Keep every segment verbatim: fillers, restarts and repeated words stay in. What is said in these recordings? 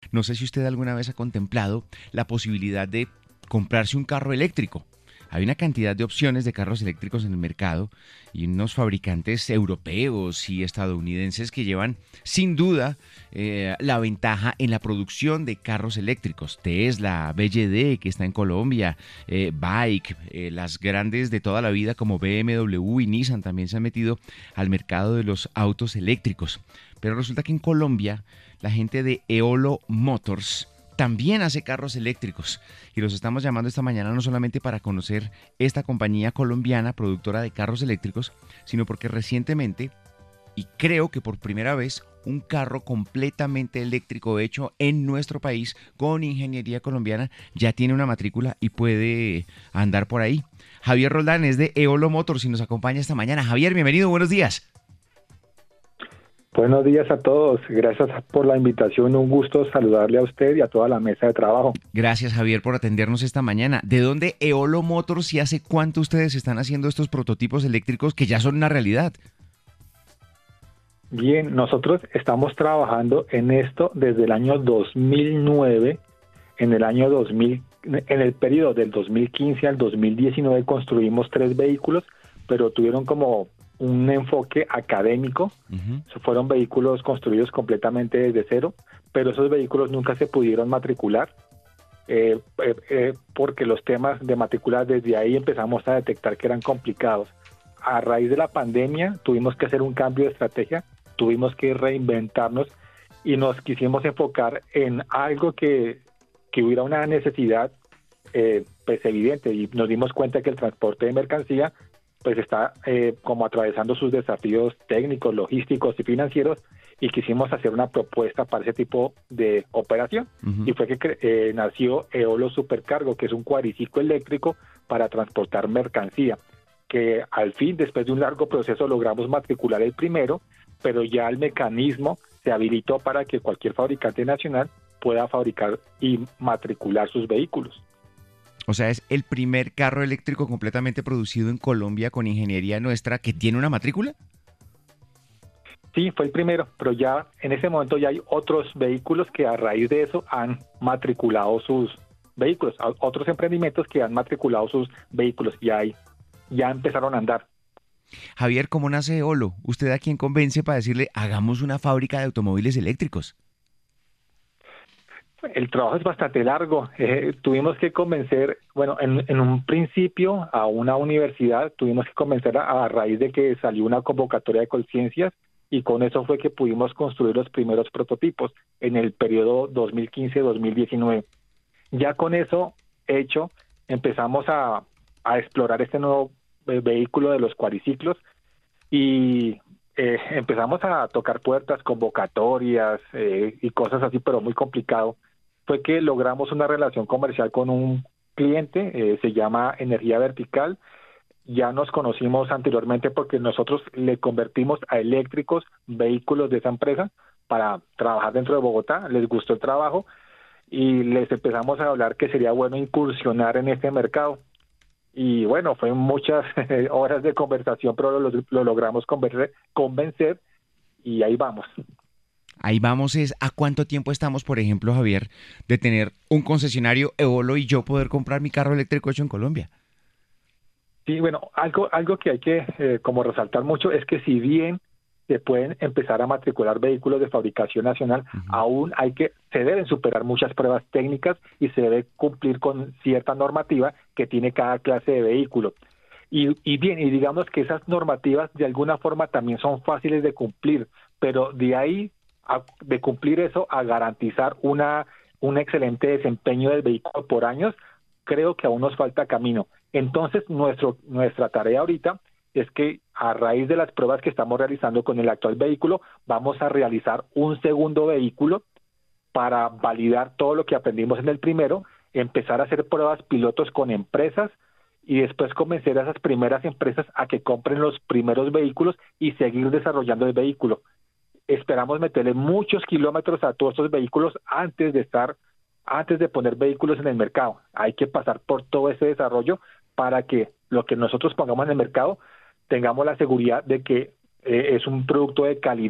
No sé si usted alguna vez ha contemplado la posibilidad de comprarse un carro eléctrico. Hay una cantidad de opciones de carros eléctricos en el mercado y unos fabricantes europeos y estadounidenses que llevan sin duda eh, la ventaja en la producción de carros eléctricos. Tesla, B Y D, que está en Colombia, eh, Bike, eh, las grandes de toda la vida como B M W y Nissan también se han metido al mercado de los autos eléctricos. Pero resulta que en Colombia la gente de Eolo Motors también hace carros eléctricos y los estamos llamando esta mañana no solamente para conocer esta compañía colombiana productora de carros eléctricos, sino porque recientemente, y creo que por primera vez, un carro completamente eléctrico hecho en nuestro país con ingeniería colombiana ya tiene una matrícula y puede andar por ahí. Javier Roldán es de Eolo Motors y nos acompaña esta mañana. Javier, bienvenido, buenos días. Buenos días a todos, gracias por la invitación, un gusto saludarle a usted y a toda la mesa de trabajo. Gracias, Javier, por atendernos esta mañana. ¿De dónde Eolo Motors y hace cuánto ustedes están haciendo estos prototipos eléctricos que ya son una realidad? Bien, nosotros estamos trabajando en esto desde el año dos mil nueve, en el año dos mil, en el periodo del dos mil quince al dos mil diecinueve construimos tres vehículos, pero tuvieron como un enfoque académico. Uh-huh. Fueron vehículos construidos completamente desde cero, pero esos vehículos nunca se pudieron matricular eh, eh, eh, porque los temas de matricular desde ahí empezamos a detectar que eran complicados. A raíz de la pandemia tuvimos que hacer un cambio de estrategia, tuvimos que reinventarnos y nos quisimos enfocar en algo que, que hubiera una necesidad eh, pues evidente, y nos dimos cuenta que el transporte de mercancía pues está eh, como atravesando sus desafíos técnicos, logísticos y financieros, y quisimos hacer una propuesta para ese tipo de operación. Uh-huh. Y fue que eh, nació Eolo Supercargo, que es un cuadriciclo eléctrico para transportar mercancía, que al fin, después de un largo proceso, logramos matricular el primero, pero ya el mecanismo se habilitó para que cualquier fabricante nacional pueda fabricar y matricular sus vehículos. O sea, es el primer carro eléctrico completamente producido en Colombia con ingeniería nuestra que tiene una matrícula. Sí, fue el primero, pero ya en ese momento ya hay otros vehículos que a raíz de eso han matriculado sus vehículos, otros emprendimientos que han matriculado sus vehículos, ya hay, ya empezaron a andar. Javier, ¿cómo nace Eolo? ¿Usted a quién convence para decirle hagamos una fábrica de automóviles eléctricos? El trabajo es bastante largo. Eh, tuvimos que convencer, bueno, en, en un principio a una universidad, tuvimos que convencer a, a raíz de que salió una convocatoria de conciencias, y con eso fue que pudimos construir los primeros prototipos en el periodo dos mil quince a dos mil diecinueve. Ya con eso hecho, empezamos a, a explorar este nuevo eh, vehículo de los cuadriciclos y eh, empezamos a tocar puertas, convocatorias eh, y cosas así, pero muy complicado. Fue que logramos una relación comercial con un cliente, eh, se llama Energía Vertical. Ya nos conocimos anteriormente porque nosotros le convertimos a eléctricos vehículos de esa empresa para trabajar dentro de Bogotá. Les gustó el trabajo y les empezamos a hablar que sería bueno incursionar en este mercado. Y bueno, fue muchas horas de conversación, pero lo, lo logramos convencer, convencer y ahí vamos. Ahí vamos es a cuánto tiempo estamos, por ejemplo, Javier, de tener un concesionario Eolo y yo poder comprar mi carro eléctrico hecho en Colombia. Sí, bueno, algo algo que hay que eh, como resaltar mucho es que si bien se pueden empezar a matricular vehículos de fabricación nacional, uh-huh. aún hay que se deben superar muchas pruebas técnicas y se debe cumplir con cierta normativa que tiene cada clase de vehículo. Y, y bien, y digamos que esas normativas de alguna forma también son fáciles de cumplir, pero de ahí a, de cumplir eso a garantizar una un excelente desempeño del vehículo por años, creo que aún nos falta camino. Entonces, nuestro, nuestra tarea ahorita es que a raíz de las pruebas que estamos realizando con el actual vehículo, vamos a realizar un segundo vehículo para validar todo lo que aprendimos en el primero, empezar a hacer pruebas pilotos con empresas y después convencer a esas primeras empresas a que compren los primeros vehículos y seguir desarrollando el vehículo. Esperamos meterle muchos kilómetros a todos estos vehículos antes de estar antes de poner vehículos en el mercado. Hay que pasar por todo ese desarrollo para que lo que nosotros pongamos en el mercado tengamos la seguridad de que eh, es un producto de calidad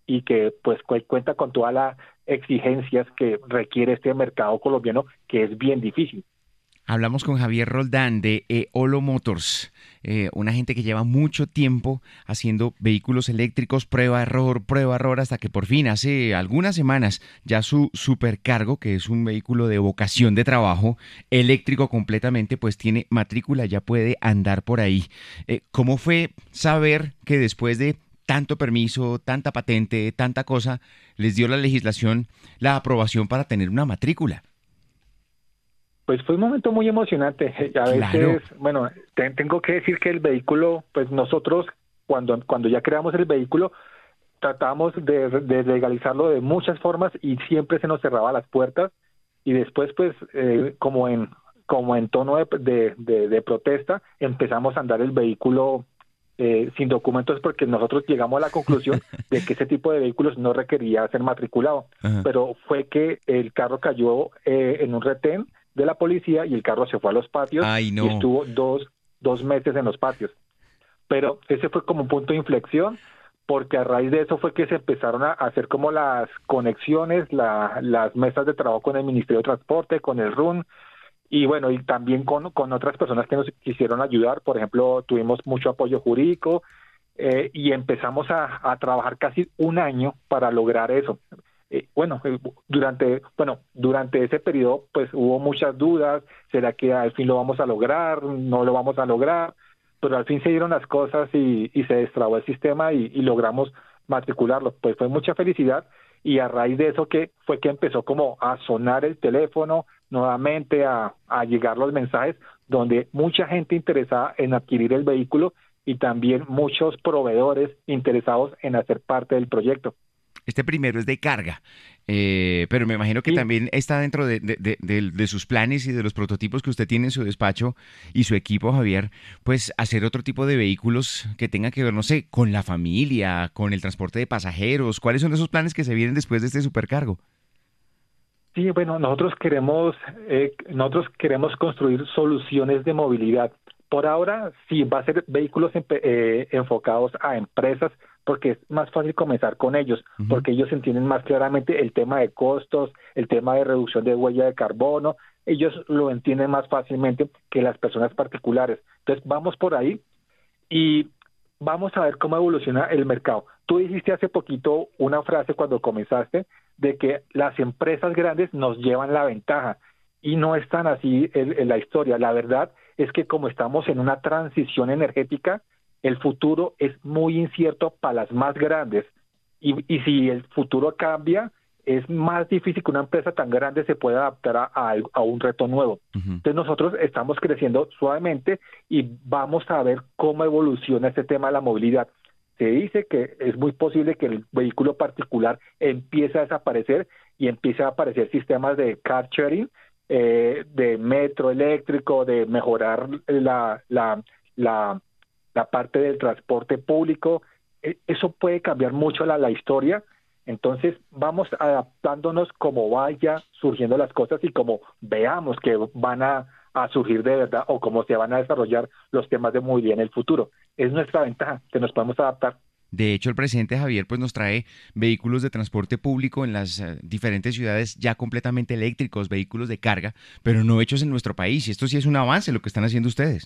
y que pues cu- cuenta con todas las exigencias que requiere este mercado colombiano, que es bien difícil. Hablamos con Javier Roldán de Eolo Motors, eh, una gente que lleva mucho tiempo haciendo vehículos eléctricos, prueba, error, prueba, error, hasta que por fin hace algunas semanas ya su supercargo, que es un vehículo de vocación de trabajo, eléctrico completamente, pues tiene matrícula, ya puede andar por ahí. Eh, ¿Cómo fue saber que después de tanto permiso, tanta patente, tanta cosa, les dio la legislación la aprobación para tener una matrícula? Pues fue un momento muy emocionante. A Claro. veces, bueno, te- tengo que decir que el vehículo, pues nosotros cuando, cuando ya creamos el vehículo, tratamos de, de legalizarlo de muchas formas y siempre se nos cerraba las puertas y después pues eh, como en como en tono de, de, de- de protesta empezamos a andar el vehículo eh, sin documentos porque nosotros llegamos a la conclusión de que ese tipo de vehículos no requería ser matriculado, Ajá. pero fue que el carro cayó eh, en un retén de la policía y el carro se fue a los patios Ay, y no. estuvo dos, dos meses en los patios. Pero ese fue como un punto de inflexión, porque a raíz de eso fue que se empezaron a hacer como las conexiones, la, las mesas de trabajo con el Ministerio de Transporte, con el R U N, y bueno, y también con, con otras personas que nos quisieron ayudar. Por ejemplo, tuvimos mucho apoyo jurídico eh, y empezamos a, a trabajar casi un año para lograr eso. Eh, bueno, eh, durante, bueno, durante ese periodo pues hubo muchas dudas, ¿será que al fin lo vamos a lograr? ¿No lo vamos a lograr? Pero al fin se dieron las cosas y, y se destrabó el sistema y, y logramos matricularlo. Pues fue mucha felicidad y a raíz de eso que fue que empezó como a sonar el teléfono nuevamente, a, a llegar los mensajes donde mucha gente interesada en adquirir el vehículo y también muchos proveedores interesados en hacer parte del proyecto. Este primero es de carga, eh, pero me imagino que Sí, también está dentro de, de- de- de- de sus planes y de los prototipos que usted tiene en su despacho y su equipo, Javier, pues hacer otro tipo de vehículos que tengan que ver, no sé, con la familia, con el transporte de pasajeros. ¿Cuáles son esos planes que se vienen después de este supercargo? sí, bueno, nosotros queremos, eh, nosotros queremos construir soluciones de movilidad. Por ahora, sí, va a ser vehículos empe- eh, enfocados a empresas, porque es más fácil comenzar con ellos, Ujú. porque ellos entienden más claramente el tema de costos, el tema de reducción de huella de carbono, ellos lo entienden más fácilmente que las personas particulares. Entonces, vamos por ahí y vamos a ver cómo evoluciona el mercado. Tú dijiste hace poquito una frase cuando comenzaste de que las empresas grandes nos llevan la ventaja y no es tan así en, en la historia. La verdad es que como estamos en una transición energética, el futuro es muy incierto para las más grandes y, y si el futuro cambia, es más difícil que una empresa tan grande se pueda adaptar a, a, a un reto nuevo. Ujú. Entonces nosotros estamos creciendo suavemente y vamos a ver cómo evoluciona este tema de la movilidad. Se dice que es muy posible que el vehículo particular empiece a desaparecer y empiece a aparecer sistemas de car sharing, eh, de metro eléctrico, de mejorar la, la, la, la parte del transporte público. Eh, Eso puede cambiar mucho la, la historia. Entonces vamos adaptándonos como vaya surgiendo las cosas y como veamos que van a, a surgir de verdad o cómo se van a desarrollar los temas de movilidad en el futuro. Es nuestra ventaja, que nos podemos adaptar. De hecho, el presidente Javier pues nos trae vehículos de transporte público en las eh, diferentes ciudades ya completamente eléctricos, vehículos de carga, pero no hechos en nuestro país. Y esto sí es un avance lo que están haciendo ustedes.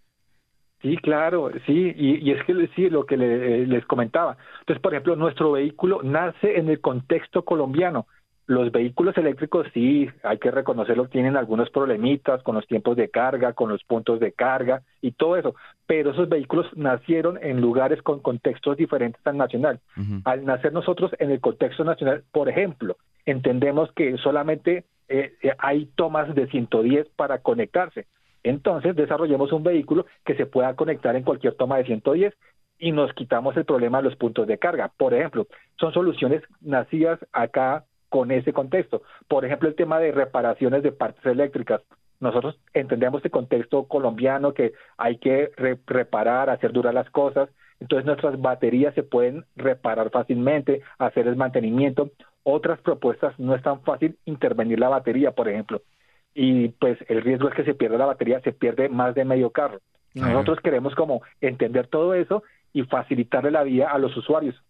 Sí, claro, sí, y, y es que sí, lo que le- les comentaba. Entonces, por ejemplo, nuestro vehículo nace en el contexto colombiano. Los vehículos eléctricos, sí, hay que reconocerlo, tienen algunos problemitas con los tiempos de carga, con los puntos de carga y todo eso, pero esos vehículos nacieron en lugares con contextos diferentes al nacional. Ujú. Al nacer nosotros en el contexto nacional, por ejemplo, entendemos que solamente eh, eh, hay tomas de ciento diez para conectarse. Entonces desarrollemos un vehículo que se pueda conectar en cualquier toma de ciento diez y nos quitamos el problema de los puntos de carga. Por ejemplo, son soluciones nacidas acá con ese contexto. Por ejemplo, el tema de reparaciones de partes eléctricas. Nosotros entendemos el contexto colombiano que hay que re reparar, hacer durar las cosas. Entonces nuestras baterías se pueden reparar fácilmente, hacer el mantenimiento. Otras propuestas no es tan fácil intervenir la batería, por ejemplo, y pues el riesgo es que se pierda la batería, se pierde más de medio carro. Claro. Nosotros queremos como entender todo eso y facilitarle la vida a los usuarios.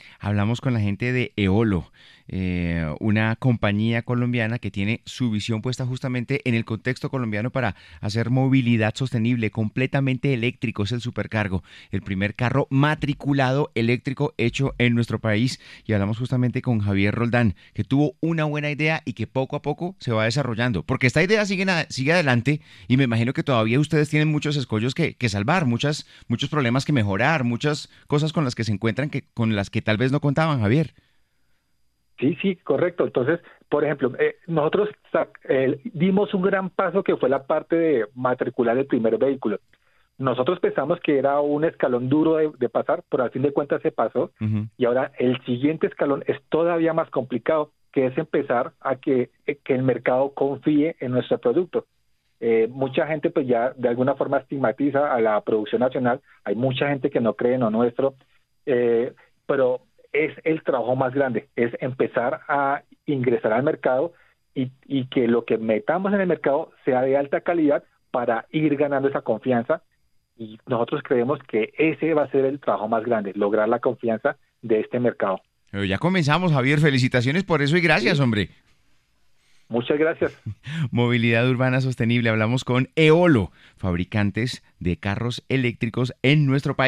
Hablamos con la gente de Eolo, eh, una compañía colombiana que tiene su visión puesta justamente en el contexto colombiano para hacer movilidad sostenible, completamente eléctrico. Es el supercargo, el primer carro matriculado eléctrico hecho en nuestro país. Y hablamos justamente con Javier Roldán, que tuvo una buena idea y que poco a poco se va desarrollando. Porque esta idea sigue, na- sigue adelante y me imagino que todavía ustedes tienen muchos escollos que, que salvar, muchas, muchos problemas que mejorar, muchas cosas con las que se encuentran que con las que tal vez no contaban, Javier. Sí, sí, correcto. Entonces, por ejemplo, eh, nosotros sa- eh, dimos un gran paso que fue la parte de matricular el primer vehículo. Nosotros pensamos que era un escalón duro de, de pasar, pero al fin de cuentas se pasó. Ujú. Y ahora el siguiente escalón es todavía más complicado, que es empezar a que, eh, que el mercado confíe en nuestro producto. Eh, mucha gente pues ya de alguna forma estigmatiza a la producción nacional. Hay mucha gente que no cree en lo nuestro, eh, pero es el trabajo más grande, es empezar a ingresar al mercado y, y que lo que metamos en el mercado sea de alta calidad para ir ganando esa confianza. Y nosotros creemos que ese va a ser el trabajo más grande, lograr la confianza de este mercado. Pero ya comenzamos, Javier. Felicitaciones por eso y gracias, ¿Sí? hombre. Muchas gracias. Movilidad urbana sostenible. Hablamos con Eolo, fabricantes de carros eléctricos en nuestro país.